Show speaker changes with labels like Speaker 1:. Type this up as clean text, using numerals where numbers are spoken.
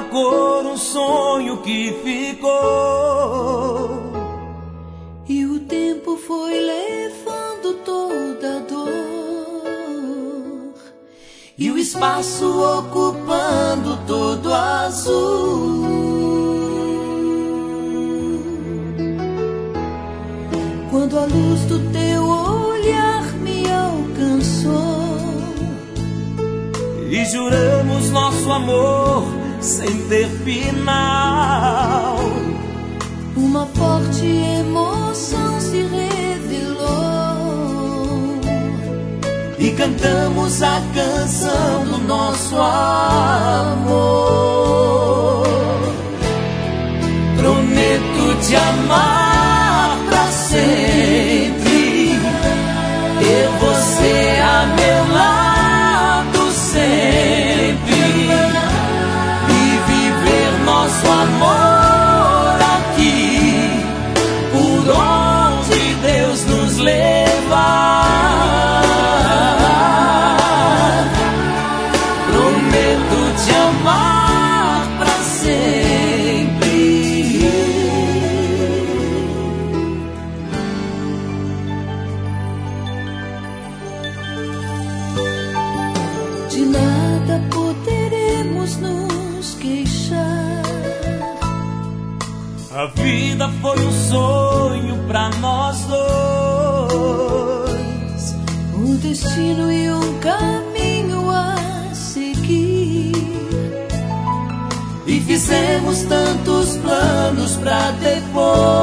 Speaker 1: cor, um sonho que ficou.
Speaker 2: E o tempo foi levando toda a dor,
Speaker 1: e o espaço ocupando todo azul.
Speaker 2: Quando a luz do teu olhar me alcançou,
Speaker 1: e juramos nosso amor sem ter final,
Speaker 2: uma forte emoção se revelou,
Speaker 1: e cantamos a canção do nosso amor. Prometo te amar pra sempre, ter você a meu lado sempre, e viver nosso amor aqui, por onde Deus nos levar. Prometo te amar pra sempre.
Speaker 2: de nada poderemos nos queixar.
Speaker 1: A vida foi um sonho pra nós dois,
Speaker 2: Um destino e um caminho a seguir.
Speaker 1: e fizemos tantos planos pra depois.